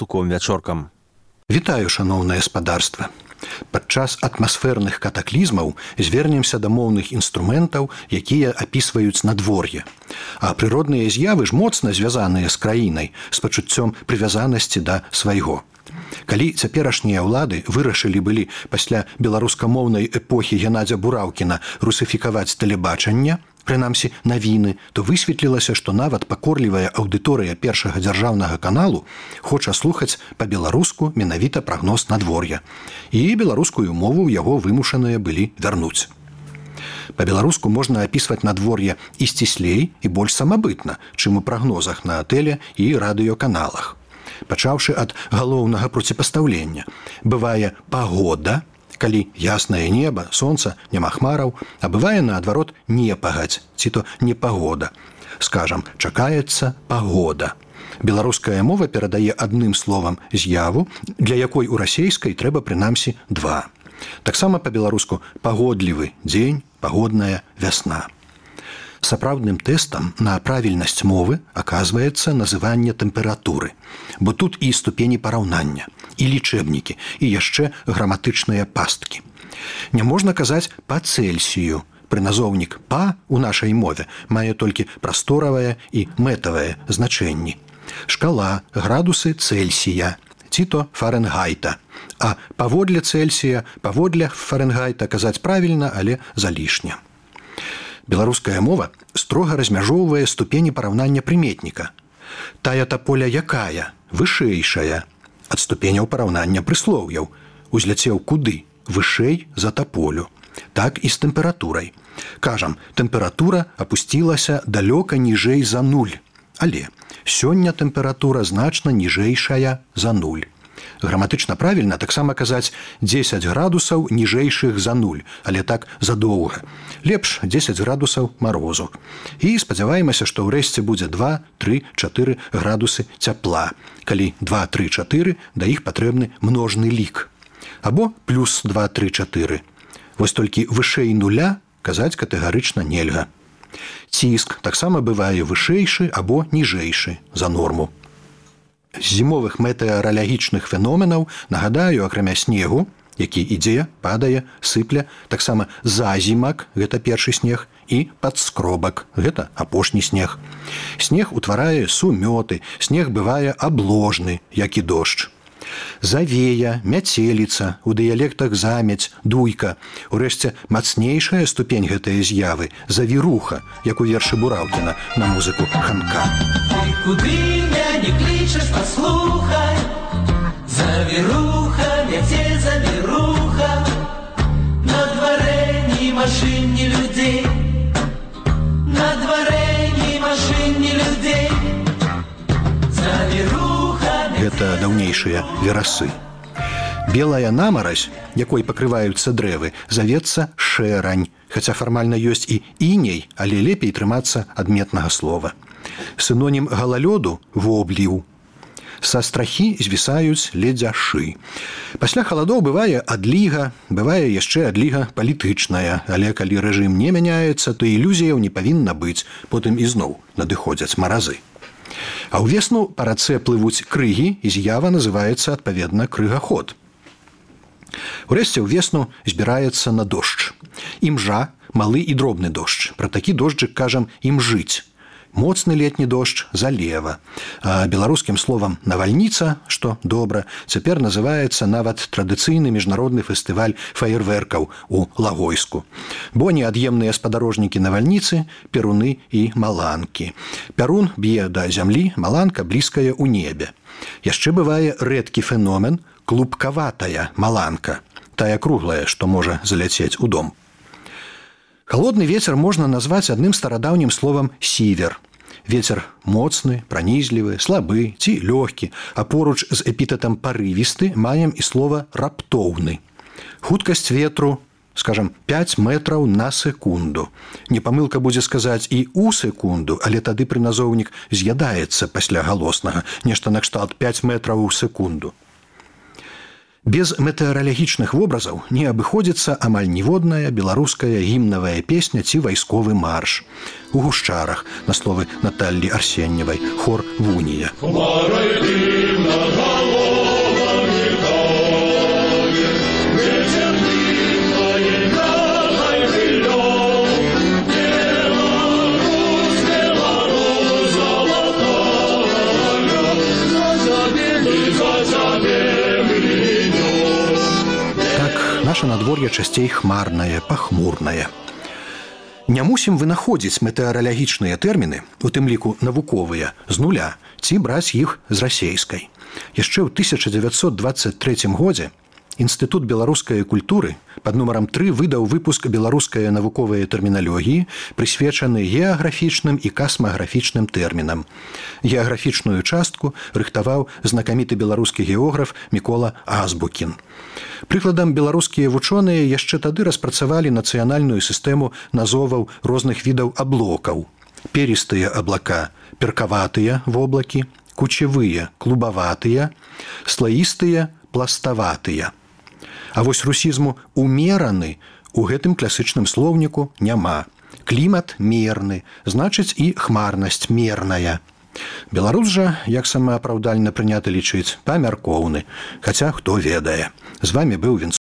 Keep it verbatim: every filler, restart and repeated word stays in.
галстуком вячоркам. Вітаю, шаноўнае спадарства. Падчас атмасферных катаклізмаў звернемся да моўных інструментаў, якія апісваюць надвор'е. А прыродныя з'явы ж моцна звязаныя з краінай, з пачуццём прывязанасці да свайго. Калі цяперашнія ўлады вырашылі былі пасля беларускамоўнай эпохі Геннадзя Бураўкіна русіфікаваць тэлебачанне, прынамсі навіны, то высветлілася, што нават пакорлівая аўдыторыя першага дзяржаўнага каналу хоча слухаць па-беларуску менавіта прагноз надвор'я. І беларускую мову ў яго вымушаныя былі вярнуць. Па-беларуску можна апісваць надвор'е і сціслей, і больш самабытна, чым у прагнозах на тэле- і радыёканалах. Пачаўшы ад галоўнага проціпастаўлення. Бывае пагода, калі яснае неба, сонца, няма хмараў, а бывае, наадварот, непагадзь, ці то непагода. Скажам, чакаецца пагода. Беларуская мова перадае адным словам з'яву, для якой у расейскай трэба прынамсі два. Таксама па-беларуску пагодлівы дзень, пагодная вясна. Сапраўдным тэстам на правільнасць мовы аказваецца называнне тэмпературы, бо тут і ступені параўнання, і лічэбнікі, і яшчэ граматычныя пасткі. Не можна казаць па Цельсію. Прыназоўнік па у нашай мове мае толькі прасторавае і мэтавае значэнні. Шкала, градусы Цельсія, ці то Фарэнгайта. А паводле Цельсія, паводле Фарэнгайта казаць правільна, але залішне. Беларуская мова строга размяжоўвае ступені параўнання прыметніка. Тая таполя якая, вышэйшая, ад ступеняў параўнання прыслоўяў. Узляцеў куды? Вышэй за таполю. Так і з тэмпературай. Кажам, тэмпература апусцілася далёка ніжэй за нуль. Але сёння тэмпература значна ніжэйшая за нуль. Граматычна правільна таксама казаць дзесяць градусаў ніжэйшых за нуль, але так задоўга. Лепш дзесяць градусаў марозу. І спадзяваемся, што ўрэшце будзе два, тры, чатыры градусы цяпла. Калі два, тры, чатыры, да іх патрэбны множны лік. Або плюс два, тры, чатыры. Вось толькі вышэй нуля казаць катэгарычна нельга. Ціск таксама бывае вышэйшы або ніжэйшы за норму. З зімовых метэаралагічных феноменаў, нагадаю, акрамя снегу, які ідзе, падае, сыпля, таксама зазімак, гэта першы снег, і падскробак, гэта апошні снег. Снег утварае сумёты, снег бывае абложны, як і дождж. Завея, мяцеліца, у дыялектах замець, дуйка. Урэшце, мацнейшая ступень гэтай з'явы – завіруха, як у вершы Бураўкіна на музыку Ханка. Ты куды меня не клічаш, паслухай, завіруха, мяцель, завіруха, на дварэ ні машын, ні людзей, на дварэ ні машын, ні людзей, завіруха. Гэта даўнейшыя верасы. Белая намаразь, якой пакрываюцца дрэвы, завецца шэрань, хаця фармальна ёсць і іней, але лепей трымацца адметнага слова. Сінонім галалёду – вобліў. Са страхі звісаюць ледзяшы. Пасля халадоў бывае адліга, бывае яшчэ адліга палітычная, але калі рэжым не мяняецца, то ілюзіяў не павінна быць, потым ізноў надыходзяць маразы. А ўвесну па рацэ плывуць крыгі, і з'ява называецца, адпаведна, крыгаход. Урэшце ўвесну збіраецца на дождж. Імжа – малы і дробны дождж. Пра такі дожджык кажам імжыць. Моцны летні дождж – залева. А беларускім словам навальніца, што добра, цяпер называецца нават традыцыйны міжнародны фестываль фаерверкаў у Лагойску. Бо неад'емныя спадарожнікі навальніцы – перуны і маланкі. Пярун б'е да зямлі, маланка блізкая ў небе. Яшчэ бывае рэдкі феномен – клубкаватая маланка, тая круглая, што можа заляцець у дом. Халодны вецер можна назваць адным старадаўнім словам сівер. Вецер моцны, пранізлівы, слабы ці лёгкі, а поруч з эпітэтам парывісты маем і слова раптоўны. Хуткасць ветру, скажам, пяць метраў на секунду. Не памылка будзе сказаць і ў секунду, але тады прыназоўнік з'ядаецца пасля галоснага, нешта накшталт пяць метраў у секунду. Без метэаралагічных вобразаў не абыходзіцца амаль ніводная беларуская гімнавая песня ці вайсковы марш. У гушчарах, на словы Наталлі Арсеньевай, хор «Вунія». Хмарай дым над головой. наша надвор'е часцей хмарнае, пахмурнае. Не мусім вынаходзіць метэаралагічныя тэрміны, у тым ліку навуковыя, з нуля, ці браць іх з расейскай. Яшчэ ў тысяча дзевяцьсот дваццаць трэцім годзе Інстытут беларускай культуры пад нумарам тры выдаў выпуск беларускай навуковай тэрміналогіі, прысвечаны геаграфічным і касмаграфічным тэрмінам. Геаграфічную частку рыхтаваў знакаміты беларускі географ Мікола Азбукін. Прыкладам, беларускія вучоныя яшчэ тады распрацавалі нацыянальную сістэму назоваў розных відаў аблокаў. Перістыя аблака – перкаватыя воблакі, кучевыя – клубаватыя, слаістыя – пластаватыя. А вось русізму «умераны» у гэтым класычным слоўніку няма. Клімат мерны, значыць і хмарнасць мерная. Беларус жа, як самаапраўдальна прынята лічыць, памяркоўны, хаця хто ведае. З вамі быў Вінцов.